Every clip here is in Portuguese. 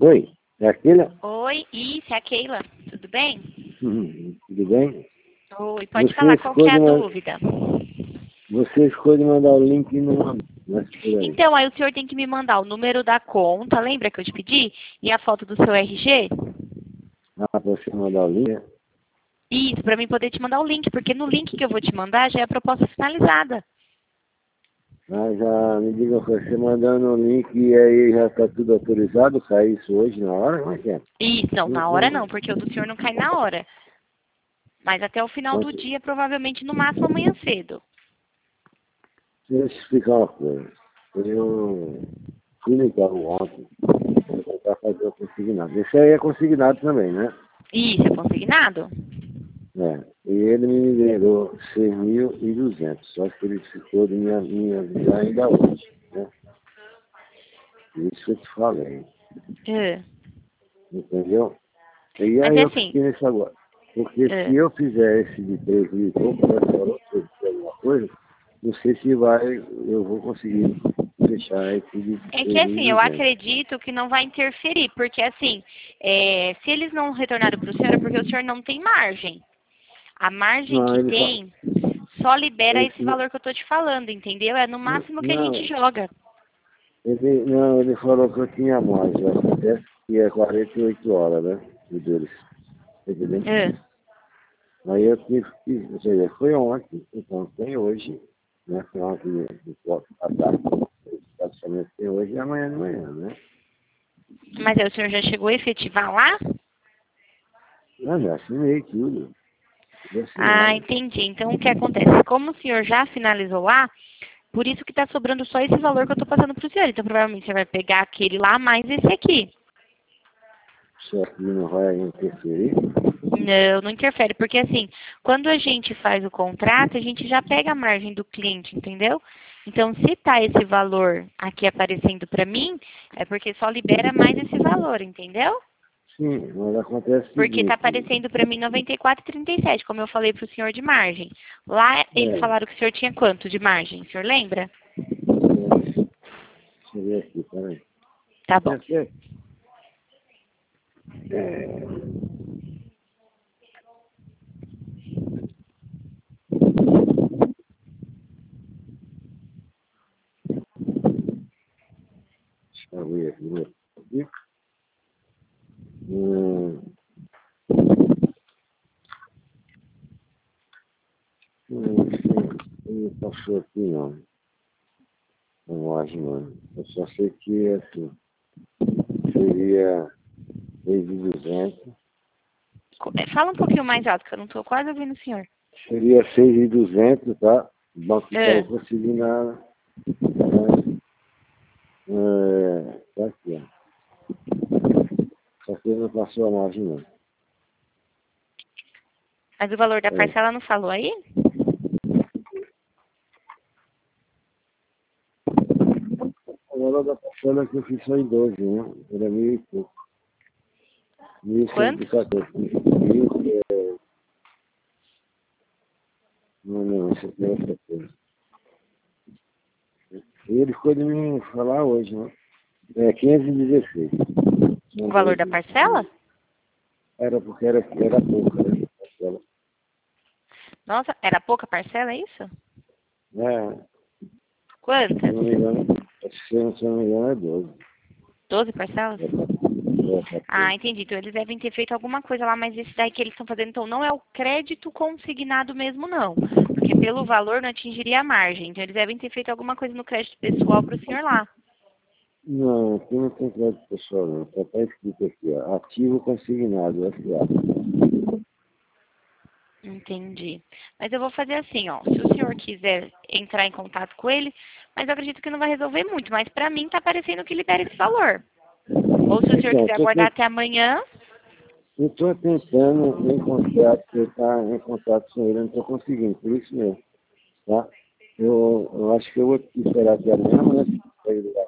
Oi, é aquele? Oi, isso, é a Keila. Tudo bem? Tudo bem? Oi, pode falar, qual que é a dúvida? Você escolhe mandar o link e não manda, né, por aí. Então, aí o senhor tem que me mandar o número da conta, lembra que eu te pedi? E a foto do seu RG? Ah, pra você mandar o link? Isso, para mim poder te mandar o link, porque no link que eu vou te mandar já é a proposta finalizada. Ah, já me diga, você mandando o link e aí já está tudo autorizado, sai isso hoje na hora? Como é que é? Isso, não, na hora não, porque o do senhor não cai na hora. Mas até o final do dia, provavelmente no máximo amanhã cedo. Deixa eu te explicar uma coisa. Eu fui no carro ontem para fazer o consignado. Esse aí é consignado também, né? Isso, é consignado? É. E ele me liberou 6.200. Só que ele ficou de me avisar ainda hoje, né? Isso que eu te falei. É. Entendeu? E Mas aí é eu assim. fiquei nesse agora. Porque se eu fizer esse de 3 mil e pouco, vai falar alguma coisa, não sei se eu vou conseguir fechar esse de É que 3 mil assim, e eu 200. acredito que não vai interferir, porque assim, se eles não retornaram para o senhor, é porque o senhor não tem margem. A margem Não, que tem só libera esse valor que eu tô te falando, entendeu? É no máximo que a gente joga. Ele falou que eu tinha mais, já acontece que é 48 horas, né? O deles. Entendeu? É. Aí eu tive que, ou seja, foi ontem, então tem hoje, né? Foi ontem, a data, praticamente tem hoje e amanhã de manhã, né? Mas aí o senhor já chegou a efetivar lá? Não, já assinei tudo. Tudo Ah, assinado. entendi. Então o que acontece? Como o senhor já finalizou lá, por isso que está sobrando só esse valor que eu estou passando para o senhor. Então provavelmente você vai pegar aquele lá mais esse aqui. Isso aqui não vai interferir? Não, não interfere, porque assim, quando a gente faz o contrato, a gente já pega a margem do cliente, entendeu? Então, se tá esse valor aqui aparecendo para mim, é porque só libera mais esse valor, entendeu? Sim, mas acontece o Porque tá seguinte. aparecendo para mim 94,37, como eu falei para o senhor de margem. Lá eles É, falaram que o senhor tinha quanto de margem? O senhor lembra? deixa eu ver aqui, peraí. Tá bom. Deixa eu ver aqui. Hum, não passou aqui não. Não acho não. Eu só sei que assim, seria 6.200. Fala um pouquinho mais alto, que eu não tô quase ouvindo o senhor. Seria 6.200, tá? O banco É. estava conseguindo nada. Tá aqui, ó. Só que ele não passou a margem não. Mas o valor da É. parcela não falou aí? O valor da parcela que eu fiz foi em 12, né? Era 1.000 e pouco. Quanto? 1.114. Não, isso aqui é outra coisa. E ele ficou de me falar hoje, né? É 516. O Não valor da 12. parcela? Era porque era pouca, né? Parcela. Nossa, era pouca parcela, é isso? É, se Quantas? não me engano, se não me engano é 12. 12 parcelas? É 14. Ah, entendi. Então eles devem ter feito alguma coisa lá, mas esse daí que eles estão fazendo, então não é o crédito consignado mesmo, não. Porque pelo valor não atingiria a margem. Então eles devem ter feito alguma coisa no crédito pessoal para o senhor lá. Não, aqui não tem crédito pessoal não. Só está escrito aqui, ó. Ativo consignado, SA. Entendi. Mas eu vou fazer assim, ó. Se o senhor quiser entrar em contato com ele, mas eu acredito que não vai resolver muito. Mas para mim tá parecendo que libera esse valor. Ou se o senhor Então, quiser aguardar até amanhã. eu estou tentando entrar em contato com ele, eu não estou conseguindo, por isso mesmo, tá? Eu acho que eu vou esperar até amanhã, né?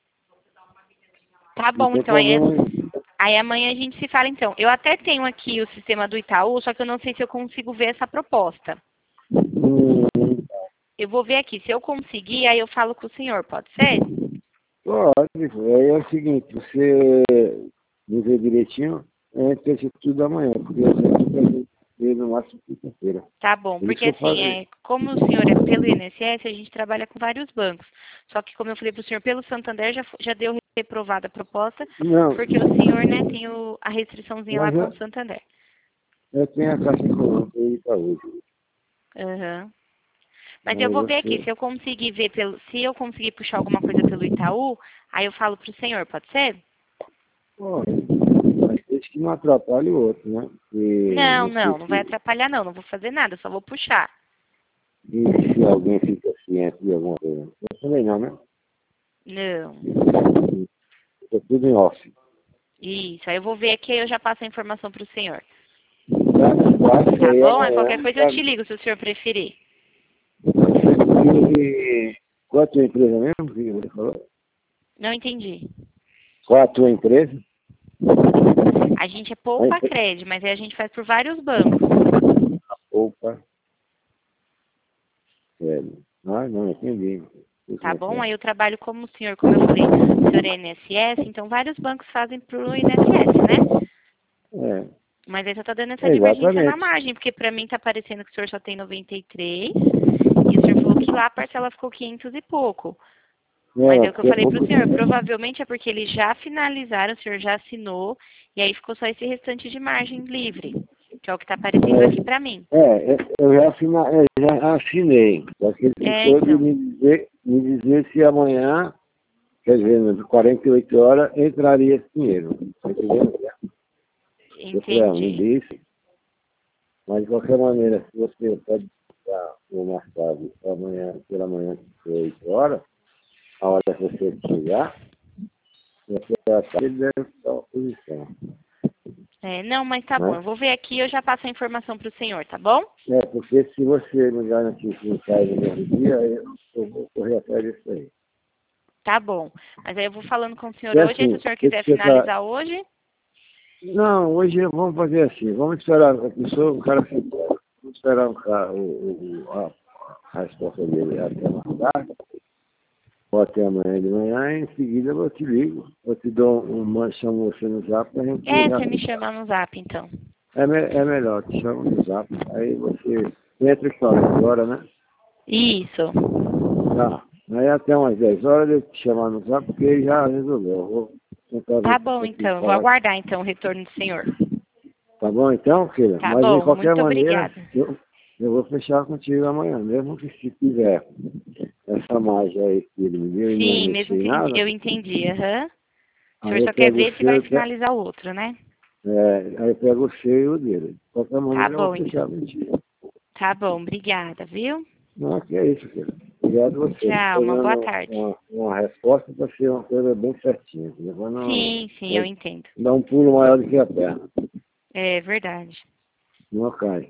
Tá Não bom, tem então problema. aí amanhã a gente se fala então. Eu até tenho aqui o sistema do Itaú, só que eu não sei se eu consigo ver essa proposta. Hum, Eu vou ver aqui. Se eu conseguir, aí eu falo com o senhor, pode ser? Pode, aí é o seguinte, você me ver direitinho antes de tudo amanhã, porque eu sempre quero ver no máximo quinta-feira. Tá bom, Por isso porque que eu assim, falei. como o senhor é pelo INSS, a gente trabalha com vários bancos. Só que, como eu falei para o senhor, pelo Santander já deu reprovada a proposta, Não, porque o senhor, né, tem a restriçãozinha lá mas com o Santander. eu tenho a Caixa Econômica aí para hoje. Aham. Mas eu Mas vou ver aqui, você, se eu conseguir ver se eu conseguir puxar alguma coisa pelo Itaú, aí eu falo pro senhor, pode ser? pô, mas desde que não atrapalhe o outro, né? Porque Não, não sei não vai atrapalhar não vou fazer nada, só vou puxar. se alguém fica ciente de alguma coisa. Eu também não, né? Não. Fica tudo em off. Isso, aí eu vou ver aqui e eu já passo a informação pro senhor. Tá, Tá aí bom? Aí amanhã, qualquer coisa eu sabe? te ligo se o senhor preferir. E qual a tua empresa mesmo que você falou? Não entendi. Qual a tua empresa? A gente é A Poupa empresa. Cred, mas aí a gente faz por vários bancos. Opa, sério. Ah, não, entendi. Sei Tá como é que bom? é. Aí eu trabalho como o senhor, como eu falei, o senhor é INSS, então vários bancos fazem pro INSS, né? Mas aí só tá dando essa divergência na Exatamente. margem, porque pra mim tá parecendo que o senhor só tem 93 e o senhor falou que lá a parcela ficou 500 e pouco. Mas é o que eu Porque é falei pro pouco senhor, dinheiro. provavelmente é porque eles já finalizaram, o senhor já assinou, e aí ficou só esse restante de margem livre, que é o que tá aparecendo aqui pra mim. Eu já assinei. Só que ele É, ficou de então, me dizer se amanhã, quer dizer, nas 48 horas, entraria esse dinheiro. Tá entendendo? Eu falei, me entendi. disse. Mas de qualquer maneira, se você pode ficar o marcado amanhã, pela manhã, 8 horas, a hora que você chegar, você ele deve estar à posição. É, não, mas tá bom, Né? eu vou ver aqui e eu já passo a informação pro senhor, tá bom? Porque se você me garantir que não sai no mesmo dia, eu vou correr atrás disso aí. Tá bom. Mas aí eu vou falando com o senhor E hoje, aí se o assim, senhor tem que quiser ficar. finalizar hoje, Não, hoje vamos fazer assim, vamos esperar a pessoa, o cara se vamos esperar a resposta dele até mais tarde, ou até amanhã de manhã, e em seguida eu te ligo, eu te dou chamo você no zap pra gente já você me ficar. chama no zap, então. É melhor, te chamo no zap, aí você entra e fala agora, né? Isso. Tá. Aí até umas 10 horas eu te chamar no zap, porque ele já resolveu. Eu vou tentar ver Tá se eu bom, consigo então. Eu vou falar. aguardar, então, o retorno do senhor. Tá bom então, filha? Tá Mas de bom, qualquer muito maneira, obrigada. eu vou fechar contigo amanhã, mesmo que se tiver essa margem aí que ele me deu e não Sim, mesmo mexer em que nada, eu entendi, aham. O senhor aí eu só quer pego o ver se vai seu, finalizar o outro, né? aí eu pego o seu e o dele. De qualquer Tá maneira eu vou bom, fechar então. contigo. Tá bom, obrigada, viu? Não, que é isso, filha. Obrigado a você. Tchau, Estou uma boa dando tarde. uma resposta para ser uma coisa bem certinha. Para não Sim, sim, eu entendo. dar um pulo maior do que a perna. É verdade. Não cai.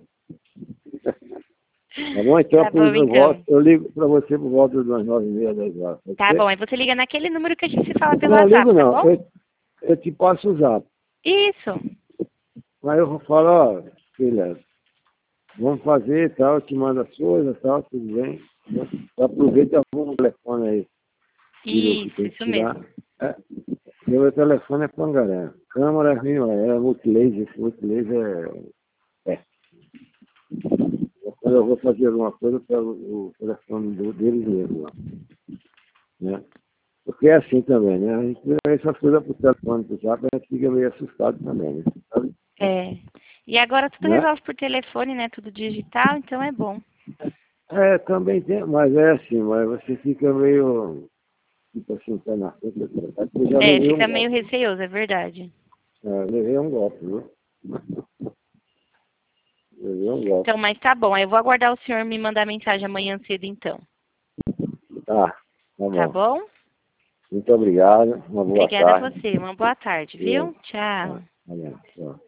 Tá bom? Então, Tá por bom, isso eu volto. então. Eu ligo para você por volta das 9h30, 10 horas. Pode Tá bom, ser? aí você liga naquele número que a gente se fala pelo Não, ligo WhatsApp, tá não. bom? Eu te passo o zap. Isso. Aí eu vou falar, ó, filha, vamos fazer e tal, eu te mando as coisas e tal, tudo bem. Aproveita e arruma o telefone aí. Tira o que tem que Isso tirar. mesmo. É, meu telefone é Pangaré. Câmera é multilaser, esse multilaser é. Quando eu vou fazer alguma coisa, eu pego o telefone deles mesmo lá. Né? Porque é assim também, né? A gente vê essas coisas por telefone, por zap, a gente fica meio assustado também, né? Sabe? É. E agora tudo Né? resolve por telefone, né? Tudo digital, então é bom. Também tem, mas é assim, mas você fica meio, tipo assim, pé na frente, eu já É, levei um fica meio golpe. receoso, é verdade. Levei um golpe, viu? Levei um golpe. Então, mas tá bom. Aí eu vou aguardar o senhor me mandar mensagem amanhã cedo, então. Tá Tá bom. bom? Muito obrigado, uma boa Obrigada a tarde. você. Uma boa tarde, Deus. viu? Tchau. Tá, tchau.